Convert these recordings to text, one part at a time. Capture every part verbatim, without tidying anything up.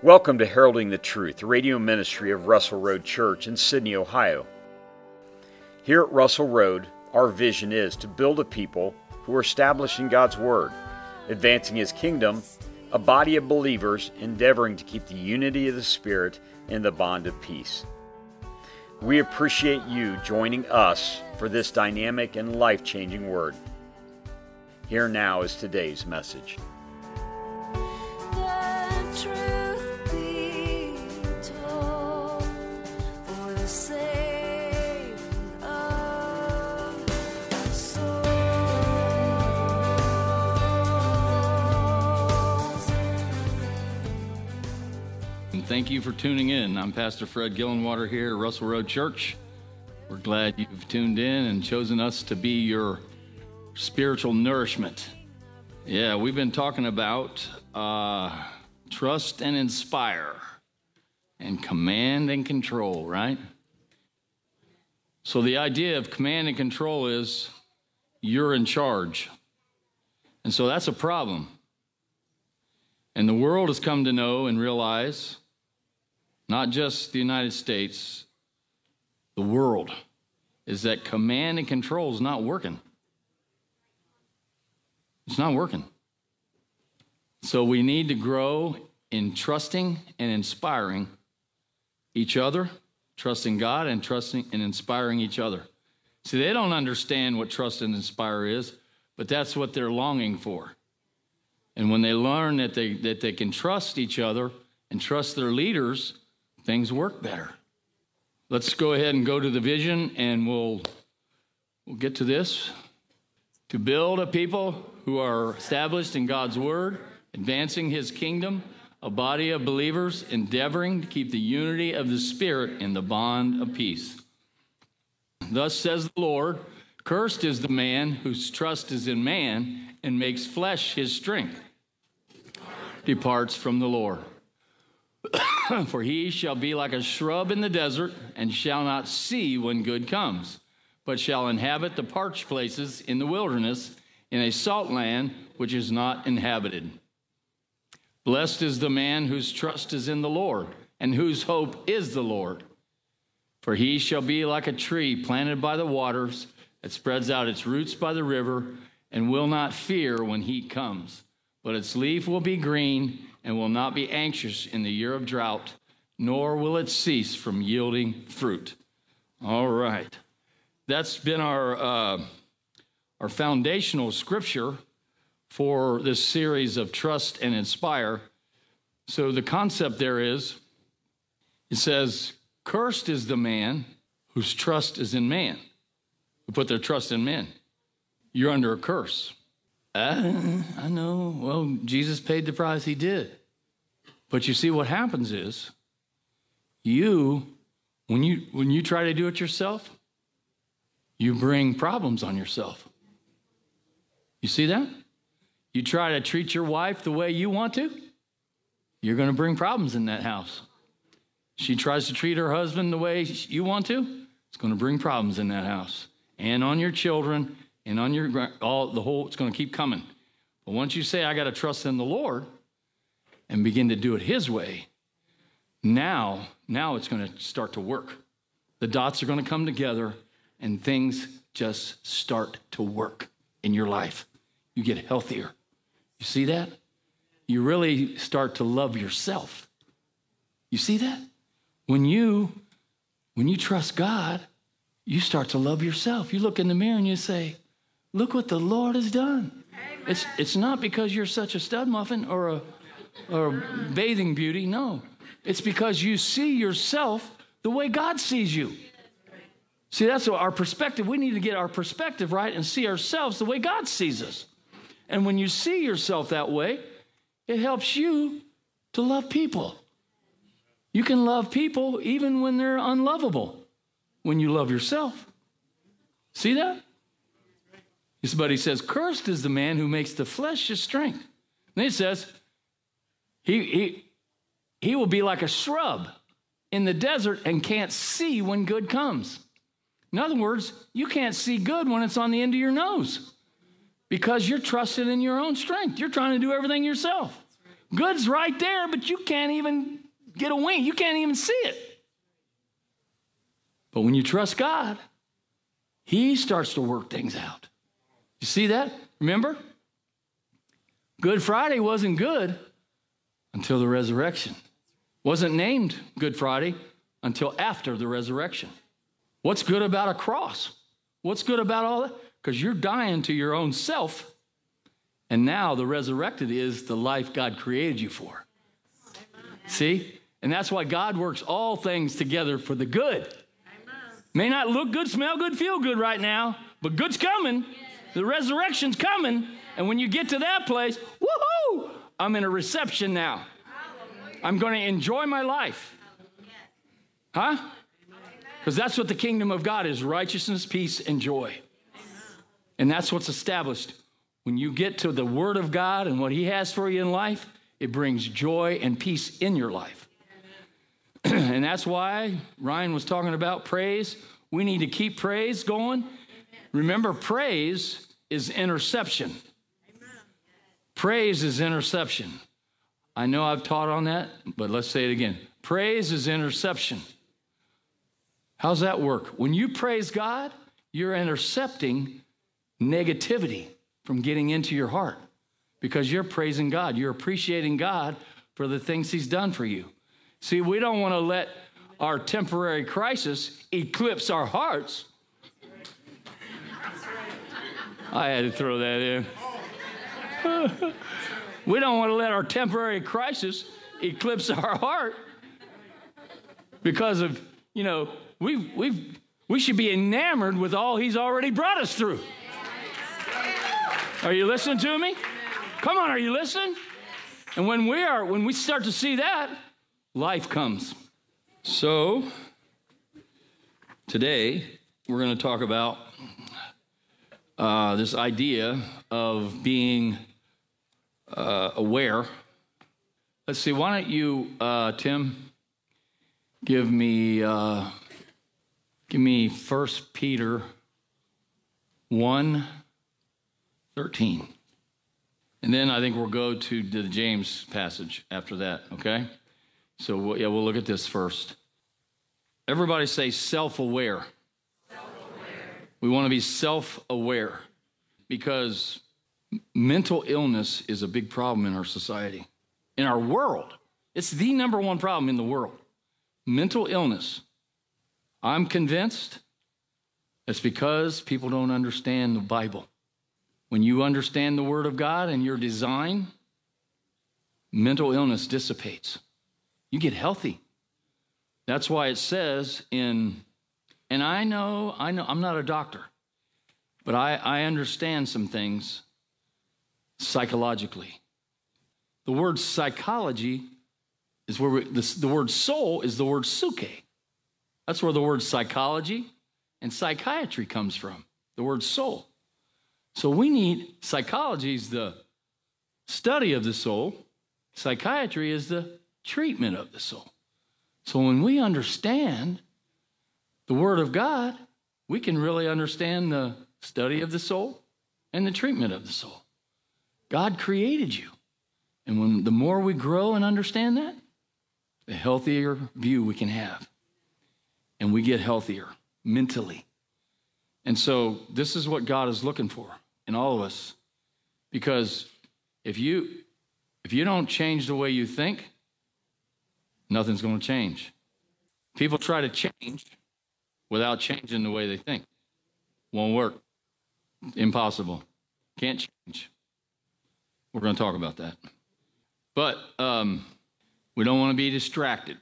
Welcome to Heralding the Truth, the radio ministry of Russell Road Church in Sydney, Ohio. Here at Russell Road, our vision is to build a people who are establishing God's Word, advancing His kingdom, a body of believers endeavoring to keep the unity of the Spirit in the bond of peace. We appreciate you joining us for this dynamic and life-changing Word. Here now is today's message. Thank you for tuning in. I'm Pastor Fred Gillenwater here at Russell Road Church. We're glad you've tuned in and chosen us to be your spiritual nourishment. Yeah, we've been talking about uh, trust and inspire and command and control, right? So the idea of command and control is you're in charge. And so that's a problem. And the world has come to know and realize, not just the United States, the world, is that command and control is not working. It's not working. So we need to grow in trusting and inspiring each other, trusting God and trusting and inspiring each other. See, they don't understand what trust and inspire is, but that's what they're longing for. And when they learn that they that they can trust each other and trust their leaders, things work better. Let's go ahead and go to the vision, and we'll we'll get to this. To build a people who are established in God's Word, advancing His kingdom, a body of believers endeavoring to keep the unity of the Spirit in the bond of peace. Thus says the Lord, cursed is the man whose trust is in man and makes flesh his strength, departs from the Lord. For he shall be like a shrub in the desert, and shall not see when good comes, but shall inhabit the parched places in the wilderness, in a salt land which is not inhabited. Blessed is the man whose trust is in the Lord, and whose hope is the Lord. For he shall be like a tree planted by the waters, that spreads out its roots by the river, and will not fear when heat comes. But its leaf will be green, and will not be anxious in the year of drought, nor will it cease from yielding fruit. All right. That's been our uh, our foundational scripture for this series of Trust and Inspire. So the concept there is, it says, cursed is the man whose trust is in man, who put their trust in men. You're under a curse. Uh, I know. Well, Jesus paid the price. He did. But you see, what happens is, you, when you when you try to do it yourself, you bring problems on yourself. You see that? You try to treat your wife the way you want to, you're going to bring problems in that house. She tries to treat her husband the way you want to, it's going to bring problems in that house. And on your children, and on your, all the whole, it's going to keep coming. But once you say, I got to trust in the Lord, and begin to do it His way, now, now it's going to start to work. The dots are going to come together, and things just start to work in your life. You get healthier. You see that? You really start to love yourself. You see that? When you, when you trust God, you start to love yourself. You look in the mirror and you say, look what the Lord has done. Amen. It's it's not because you're such a stud muffin or a, or a bathing beauty. No, it's because you see yourself the way God sees you. See, that's our perspective. We need to get our perspective right and see ourselves the way God sees us. And when you see yourself that way, it helps you to love people. You can love people even when they're unlovable, when you love yourself. See that? But he says, cursed is the man who makes the flesh his strength. And then he says, he, he, he will be like a shrub in the desert and can't see when good comes. In other words, you can't see good when it's on the end of your nose because you're trusting in your own strength. You're trying to do everything yourself. Good's right there, but you can't even get a wink. You can't even see it. But when you trust God, he starts to work things out. You see that? Remember? Good Friday wasn't good until the resurrection. Wasn't named Good Friday until after the resurrection. What's good about a cross? What's good about all that? Because you're dying to your own self, and now the resurrected is the life God created you for. See? And that's why God works all things together for the good. May not look good, smell good, feel good right now, but good's coming. The resurrection's coming. And when you get to that place, woohoo! I'm in a reception now. I'm going to enjoy my life. Huh? Because that's what the kingdom of God is, righteousness, peace, and joy. And that's what's established. When you get to the Word of God and what He has for you in life, it brings joy and peace in your life. And that's why Ryan was talking about praise. We need to keep praise going. Remember, praise is interception. Praise is interception. I know I've taught on that, but let's say it again. Praise is interception. How's that work? When you praise God, you're intercepting negativity from getting into your heart because you're praising God. You're appreciating God for the things He's done for you. See, we don't want to let our temporary crisis eclipse our hearts. I had to throw that in. We don't want to let our temporary crisis eclipse our heart because of, you know, we've, we've, we should be enamored with all He's already brought us through. Are you listening to me? Come on, are you listening? And when we are, when we start to see that, life comes. So, today, we're going to talk about uh, this idea of being uh, aware. Let's see, why don't you, uh, Tim, give me, uh, give me First Peter one thirteen. And then I think we'll go to the James passage after that, okay? So, we'll, yeah, we'll look at this first. Everybody say self-aware. Self-aware. We want to be self-aware because mental illness is a big problem in our society, in our world. It's the number one problem in the world. Mental illness. I'm convinced it's because people don't understand the Bible. When you understand the Word of God and your design, mental illness dissipates. You get healthy. That's why it says in, and I know, I know, I'm not a doctor, but I, I understand some things psychologically. The word psychology is where we, the, the word soul is the word suke. That's where the word psychology and psychiatry comes from, the word soul. So we need, psychology is the study of the soul. Psychiatry is the treatment of the soul. So when we understand the Word of God, we can really understand the study of the soul and the treatment of the soul. God created you. And when the more we grow and understand that, the healthier view we can have. And we get healthier mentally. And so this is what God is looking for in all of us. Because if you if you don't change the way you think, nothing's going to change. People try to change without changing the way they think. Won't work. Impossible. Can't change. We're going to talk about that. But um, we don't want to be distracted.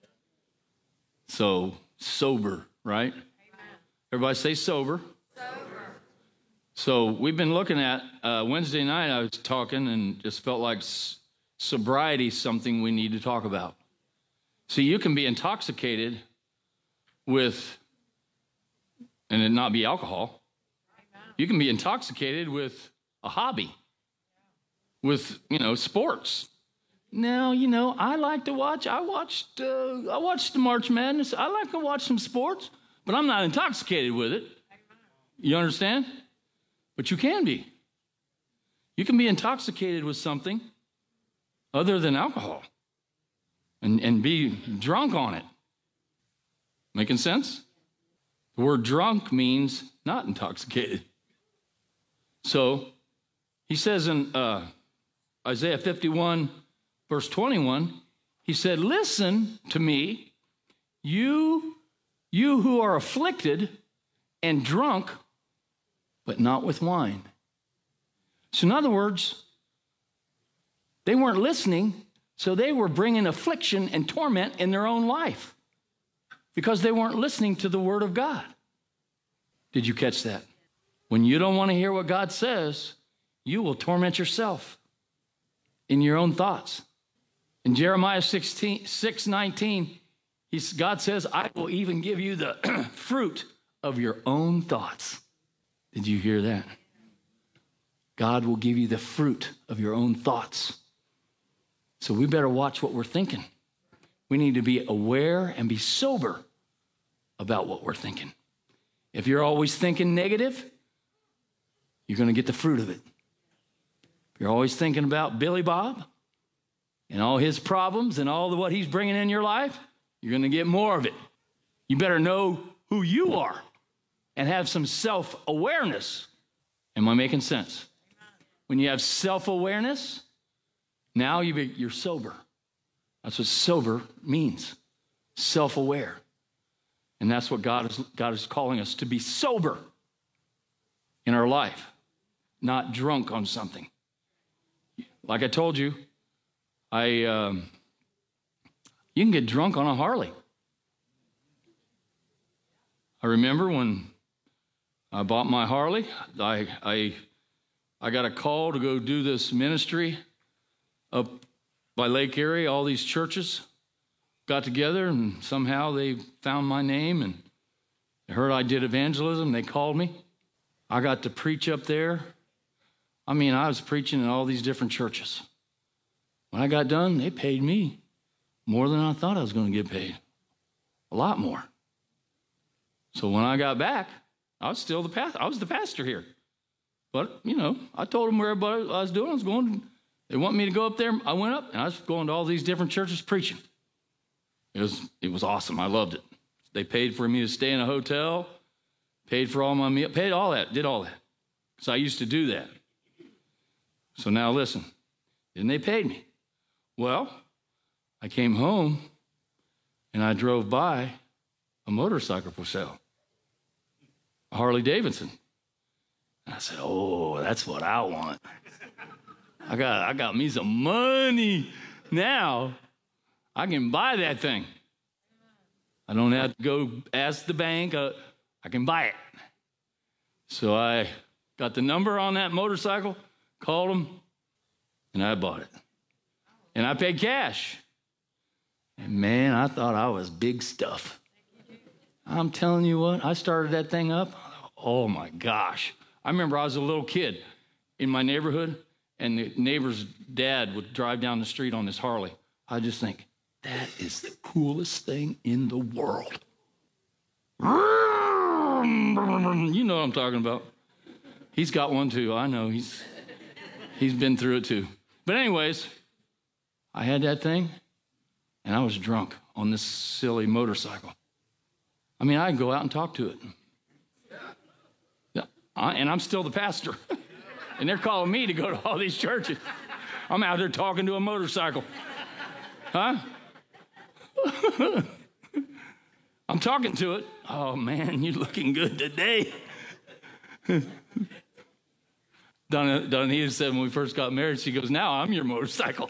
So, sober, right? Amen. Everybody say sober. Sober. So, we've been looking at, uh, Wednesday night I was talking and just felt like s- sobriety is something we need to talk about. See, you can be intoxicated with, and it not be alcohol. You can be intoxicated with a hobby, with, you know, sports. Now, you know, I like to watch, I watched, uh, I watched the March Madness. I like to watch some sports, but I'm not intoxicated with it. You understand? But you can be. You can be intoxicated with something other than alcohol and, and be drunk on it. Making sense? The word drunk means not intoxicated. So he says in uh, Isaiah fifty-one, verse twenty-one, he said, listen to me, you, you who are afflicted and drunk, but not with wine. So in other words, they weren't listening, so they were bringing affliction and torment in their own life because they weren't listening to the word of God. Did you catch that? When you don't want to hear what God says, you will torment yourself in your own thoughts. In Jeremiah sixteen, six nineteen, he's, God says, I will even give you the fruit of your own thoughts. Did you hear that? God will give you the fruit of your own thoughts. So we better watch what we're thinking. We need to be aware and be sober about what we're thinking. If you're always thinking negative, you're going to get the fruit of it. If you're always thinking about Billy Bob and all his problems and all the what he's bringing in your life, you're going to get more of it. You better know who you are and have some self-awareness. Am I making sense? When you have self-awareness, now you be, you're sober. That's what sober means, self-aware. And that's what God is, God is calling us, to be sober in our life, not drunk on something. Like I told you, I um, you can get drunk on a Harley. I remember when I bought my Harley, I, I, I got a call to go do this ministry up by Lake Erie. All these churches got together, and somehow they found my name, and they heard I did evangelism. They called me. I got to preach up there. I mean, I was preaching in all these different churches. When I got done, they paid me more than I thought I was going to get paid. A lot more. So when I got back, I was still the pastor. I was the pastor here. But, you know, I told them where everybody I was doing. I was going, they want me to go up there. I went up, and I was going to all these different churches preaching. It was, it was awesome. I loved it. They paid for me to stay in a hotel, paid for all my meals, paid all that, did all that. Because I used to do that. So now listen, then they paid me. Well, I came home, and I drove by a motorcycle for sale, a Harley Davidson. And I said, oh, that's what I want. I got, I got me some money. Now I can buy that thing. I don't have to go ask the bank. Uh, I can buy it. So I got the number on that motorcycle, called them, and I bought it. And I paid cash. And man, I thought I was big stuff. I'm telling you what, I started that thing up. Oh my gosh. I remember I was a little kid in my neighborhood, and the neighbor's dad would drive down the street on this Harley. I just think, that is the coolest thing in the world. You know what I'm talking about. He's got one too. I know. He's he's been through it too. But anyways, I had that thing, and I was drunk on this silly motorcycle. I mean, I can go out and talk to it. Yeah, I, and I'm still the pastor. And they're calling me to go to all these churches. I'm out there talking to a motorcycle. Huh? I'm talking to it. Oh, man, you're looking good today. Donna, Donna said when we first got married, she goes, now I'm your motorcycle.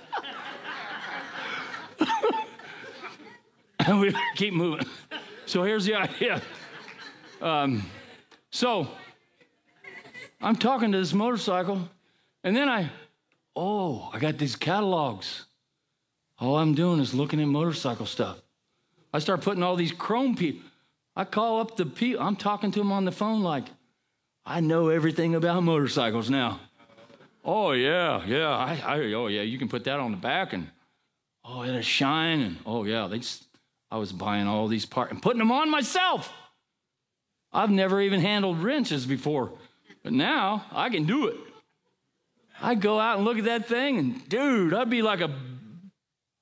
And we keep moving. So here's the idea. Um, so I'm talking to this motorcycle, and then I, oh, I got these catalogs. All I'm doing is looking at motorcycle stuff. I start putting all these chrome people. I call up the people. I'm talking to them on the phone like, I know everything about motorcycles now. Oh, yeah, yeah. I, I, oh, yeah, you can put that on the back, and, oh, it'll shine. And, oh, yeah, they just, I was buying all these parts and putting them on myself. I've never even handled wrenches before, but now I can do it. I go out and look at that thing, and, dude, I'd be like a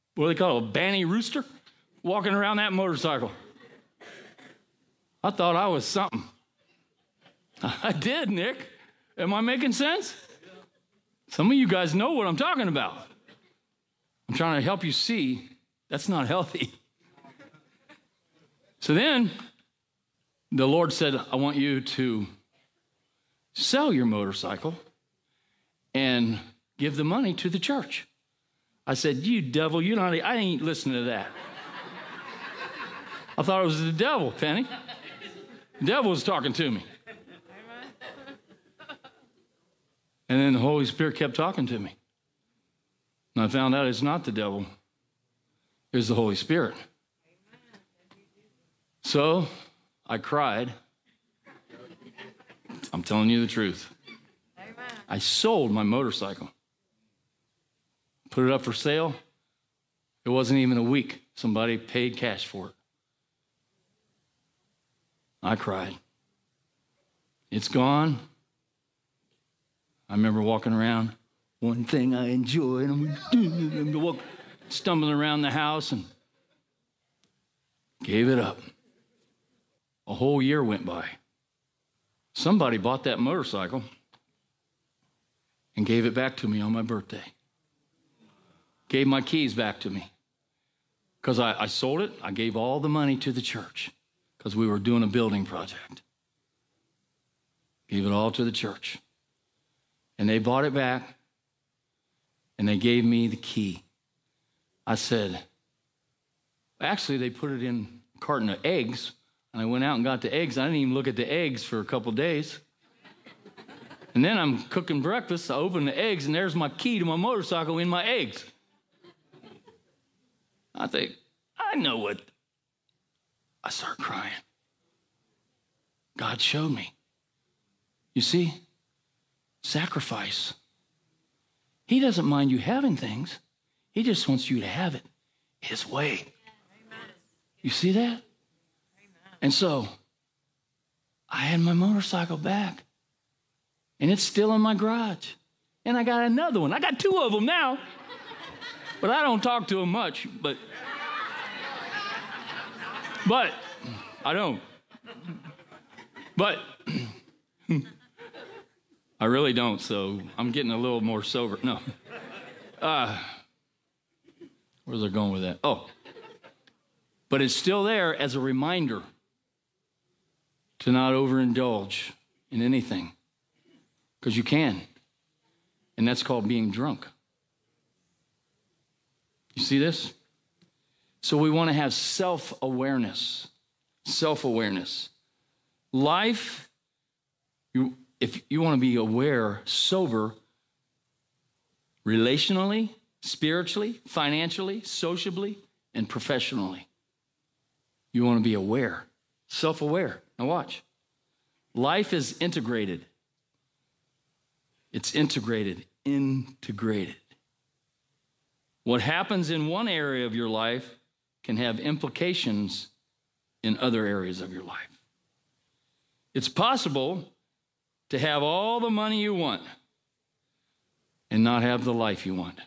what do they call it, a banny rooster, walking around that motorcycle. I thought I was something. I did, Nick. Am I making sense? Some of you guys know what I'm talking about. I'm trying to help you see that's not healthy. So then the Lord said, I want you to sell your motorcycle and give the money to the church. I said, you devil, you don't, I ain't listening to that. I thought it was the devil, Penny. The devil was talking to me. And then the Holy Spirit kept talking to me. And I found out it's not the devil. It's the Holy Spirit. So I cried. I'm telling you the truth. I sold my motorcycle. Put it up for sale. It wasn't even a week. Somebody paid cash for it. I cried. It's gone. I remember walking around. One thing I enjoy, and I'm walk, stumbling around the house and gave it up. A whole year went by. Somebody bought that motorcycle and gave it back to me on my birthday. Gave my keys back to me. Because I, I sold it, I gave all the money to the church because we were doing a building project. Gave it all to the church. And they bought it back, and they gave me the key. I said, actually, they put it in a carton of eggs, and I went out and got the eggs. I didn't even look at the eggs for a couple days. And then I'm cooking breakfast. I open the eggs, and there's my key to my motorcycle in my eggs. I think, I know what. I start crying. God showed me. You see, sacrifice. He doesn't mind you having things. He just wants you to have it his way. You see that? And so, I had my motorcycle back. And it's still in my garage. And I got another one. I got two of them now. But I don't talk to them much. But, but, I don't. But, I really don't, so I'm getting a little more sober. No. Uh, where's I going with that? Oh. But it's still there as a reminder to not overindulge in anything. Because you can. And that's called being drunk. You see this? So we want to have self-awareness. Self-awareness. Life, you, if you want to be aware, sober, relationally, spiritually, financially, sociably, and professionally. You want to be aware, self-aware. Now watch. Life is integrated. It's integrated, integrated. What happens in one area of your life can have implications in other areas of your life. It's possible to have all the money you want and not have the life you want.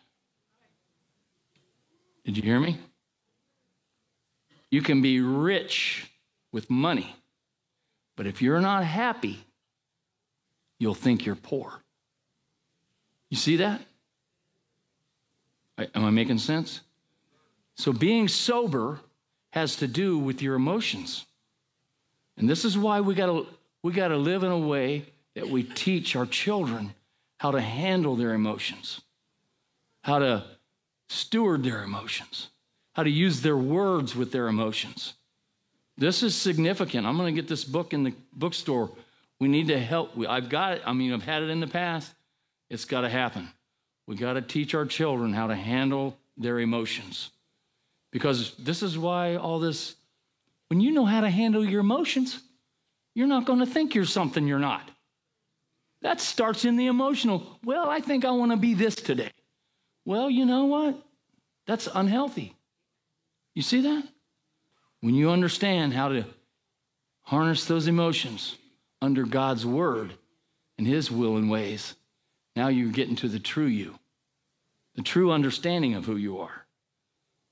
Did you hear me? You can be rich with money, but if you're not happy, you'll think you're poor. You see that? Am I making sense? So being sober has to do with your emotions. And this is why we gotta we gotta live in a way that we teach our children how to handle their emotions, how to steward their emotions, how to use their words with their emotions. This is significant. I'm going to get this book in the bookstore. We need to help. I've got it. I mean, I've had it in the past. It's got to happen. We got to teach our children how to handle their emotions. Because this is why all this, when you know how to handle your emotions, you're not going to think you're something you're not. That starts in the emotional. Well, I think I want to be this today. Well, you know what? That's unhealthy. You see that? When you understand how to harness those emotions under God's word and his will and ways, now you get into the true you, the true understanding of who you are.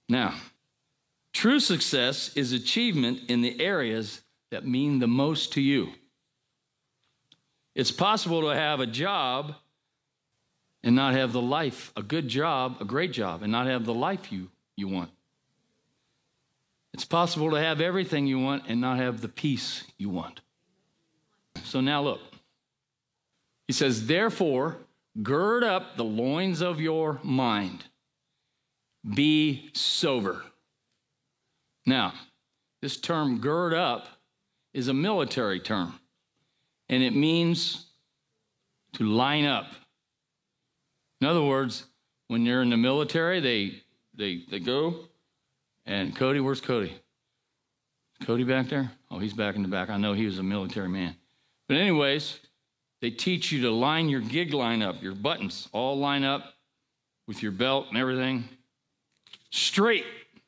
Now, true success is achievement in the areas that mean the most to you. It's possible to have a job and not have the life, a good job, a great job, and not have the life you, you want. It's possible to have everything you want and not have the peace you want. So now look. He says, therefore, gird up the loins of your mind. Be sober. Now, this term gird up is a military term, and it means to line up. In other words, when you're in the military, they they they go, and Cody, where's Cody? Cody back there? Oh, he's back in the back. I know he was a military man. But anyways, they teach you to line your gig line up, your buttons all line up with your belt and everything straight.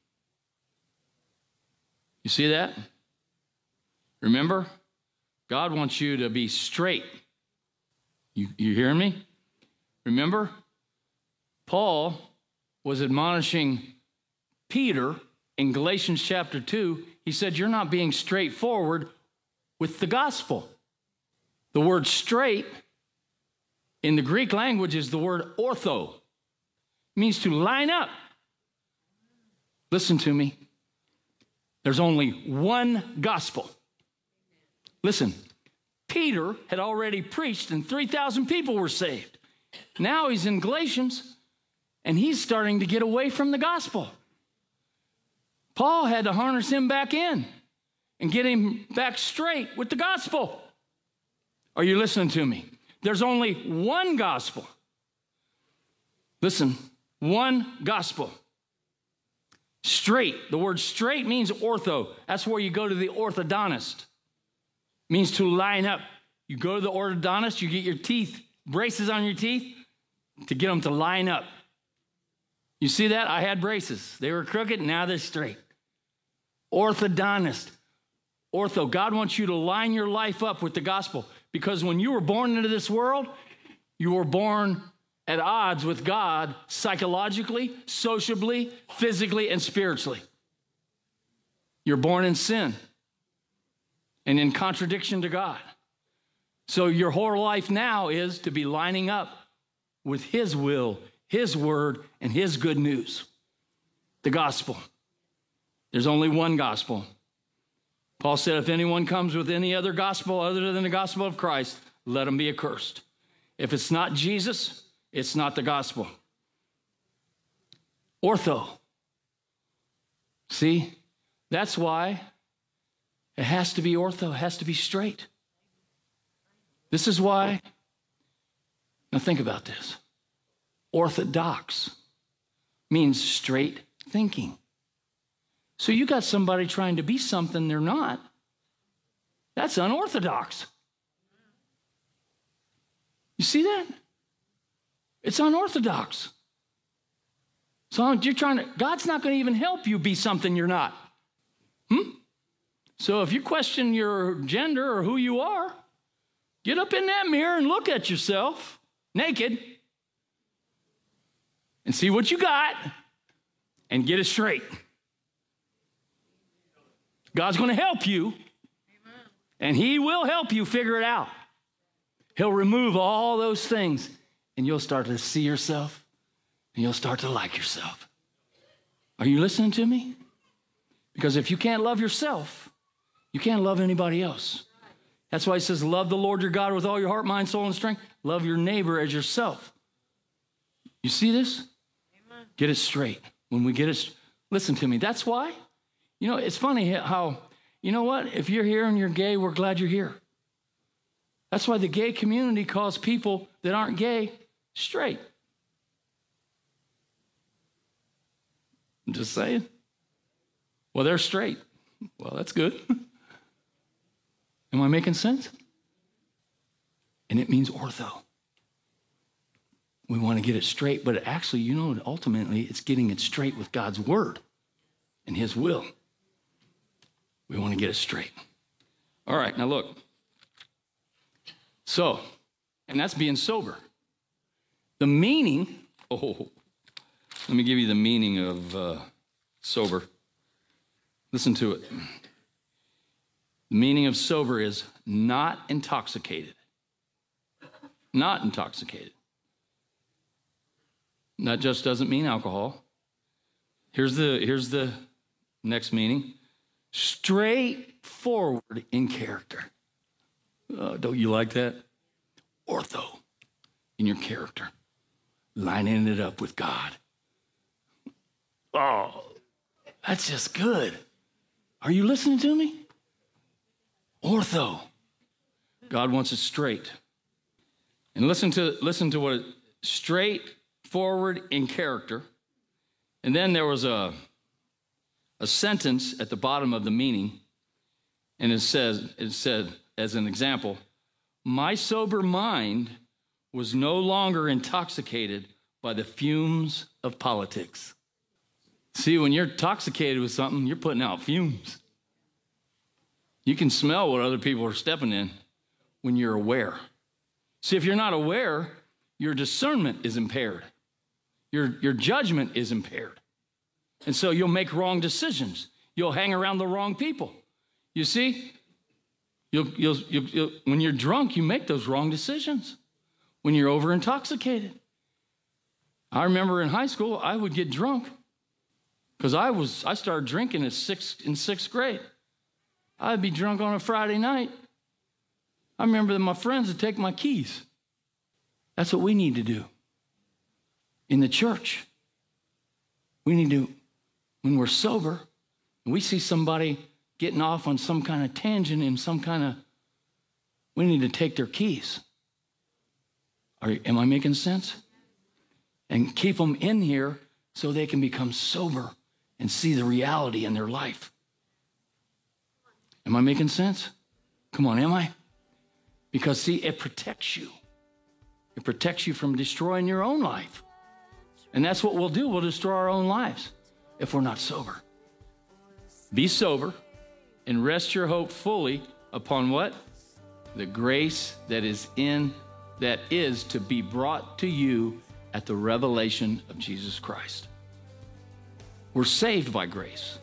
You see that? Remember, God wants you to be straight. You, you hearing me? Remember, Paul was admonishing Peter in Galatians chapter two. He said, you're not being straightforward with the gospel. The word straight in the Greek language is the word ortho. It means to line up. Listen to me. There's only one gospel. Listen, Peter had already preached and three thousand people were saved. Now he's in Galatians and he's starting to get away from the gospel. Paul had to harness him back in and get him back straight with the gospel. Are you listening to me? There's only one gospel. Listen, one gospel. Straight. The word straight means ortho. That's where you go to the orthodontist. It means to line up. You go to the orthodontist, you get your teeth, braces on your teeth to get them to line up. You see that? I had braces. They were crooked, now they're straight. Orthodontist. Ortho. God wants you to line your life up with the gospel, because when you were born into this world, you were born at odds with God psychologically, socially, physically, and spiritually. You're born in sin and in contradiction to God. So your whole life now is to be lining up with His will, His word, and His good news, the gospel. There's only one gospel. Paul said, if anyone comes with any other gospel other than the gospel of Christ, let him be accursed. If it's not Jesus, it's not the gospel. Ortho. See, that's why it has to be ortho, it has to be straight. This is why, now think about this. Orthodox means straight thinking. So you got somebody trying to be something they're not. That's unorthodox. You see that? It's unorthodox. So you're trying to, God's not going to even help you be something you're not. Hmm? So if you question your gender or who you are, get up in that mirror and look at yourself naked and see what you got and get it straight. God's going to help you, and He will help you figure it out. He'll remove all those things, and you'll start to see yourself, and you'll start to like yourself. Are you listening to me? Because if you can't love yourself, you can't love anybody else. That's why He says, love the Lord your God with all your heart, mind, soul, and strength. Love your neighbor as yourself. You see this? Amen. Get it straight. When we get it, listen to me. That's why. You know, it's funny how, you know what? If you're here and you're gay, we're glad you're here. That's why the gay community calls people that aren't gay straight. I'm just saying. Well, they're straight. Well, that's good. Am I making sense? And it means ortho. We want to get it straight, but actually, you know, ultimately, it's getting it straight with God's word and His will. We want to get it straight. All right, now look. So, and that's being sober. The meaning, oh, let me give you the meaning of uh, Sober. Listen to it. The meaning of sober is not intoxicated. Not intoxicated. That just doesn't mean alcohol. Here's the, here's the next meaning. Straightforward in character. Uh, don't you like that? Ortho in your character. Lining it up with God. Oh, that's just good. Are you listening to me? Ortho. God wants it straight. And listen to listen to what it, straightforward in character. And then there was a, a sentence at the bottom of the meaning, and it says, it said, as an example, my sober mind was no longer intoxicated by the fumes of politics. See, when you're intoxicated with something, you're putting out fumes. You can smell what other people are stepping in when you're aware. See, if you're not aware, your discernment is impaired. Your, your judgment is impaired. And so you'll make wrong decisions. You'll hang around the wrong people. You see, you'll, you'll, you'll, you'll, when you're drunk, you make those wrong decisions. When you're over intoxicated. I remember in high school, I would get drunk because I was I started drinking at sixth, in sixth grade. I'd be drunk on a Friday night. I remember that my friends would take my keys. That's what we need to do in the church. We need to, when we're sober, and we see somebody getting off on some kind of tangent in some kind of, we need to take their keys. Are, am I making sense? And keep them in here so they can become sober and see the reality in their life. Am I making sense? Come on, am I? Because, see, it protects you. It protects you from destroying your own life. And that's what we'll do. We'll destroy our own lives if we're not sober. Be sober and rest your hope fully upon what? The grace that is in, that is to be brought to you at the revelation of Jesus Christ. We're saved by grace.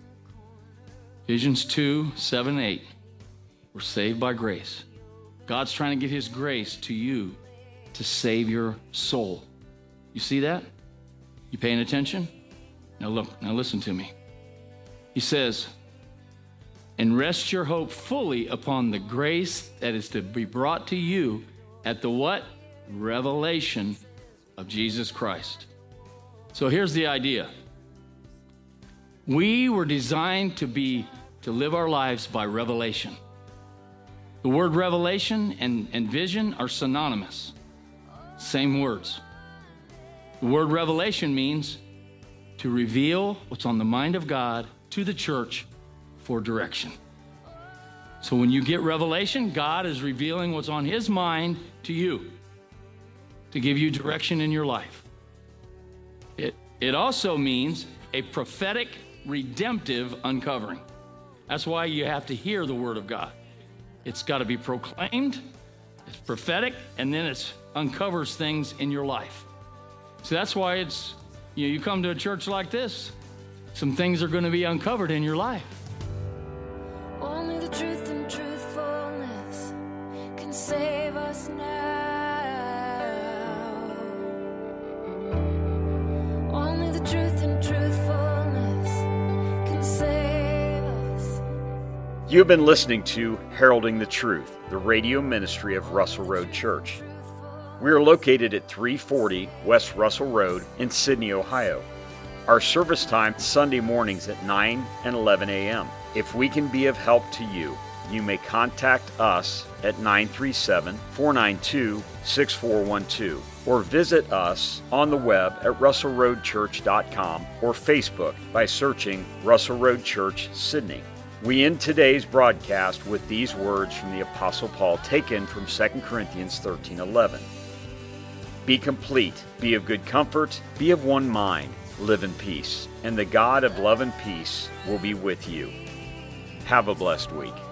Ephesians two, seven, eight. We're saved by grace. God's trying to give his grace to you to save your soul. You see that? You paying attention? Now look, now listen to me. He says, and rest your hope fully upon the grace that is to be brought to you at the what? Revelation of Jesus Christ. So here's the idea. We were designed to be, to live our lives by revelation. The word revelation and, and vision are synonymous. Same words. The word revelation means to reveal what's on the mind of God to the church for direction. So when you get revelation, God is revealing what's on his mind to you to give you direction in your life. It, it also means a prophetic, redemptive uncovering. That's why you have to hear the word of God. It's got to be proclaimed, it's prophetic, and then it uncovers things in your life. So that's why it's, you know, you come to a church like this, some things are going to be uncovered in your life. Only the truth and truthfulness can save us now. Only the truth and truthfulness can save us. You have been listening to Heralding the Truth, the radio ministry of Russell Road Church. We are located at three forty West Russell Road in Sydney, Ohio. Our service time is Sunday mornings at nine and eleven a.m. If we can be of help to you, you may contact us at nine three seven, four nine two, six four one two or visit us on the web at russell road church dot com or Facebook by searching Russell Road Church, Sydney. We end today's broadcast with these words from the Apostle Paul taken from Second Corinthians thirteen eleven. Be complete, be of good comfort, be of one mind, live in peace, and the God of love and peace will be with you. Have a blessed week.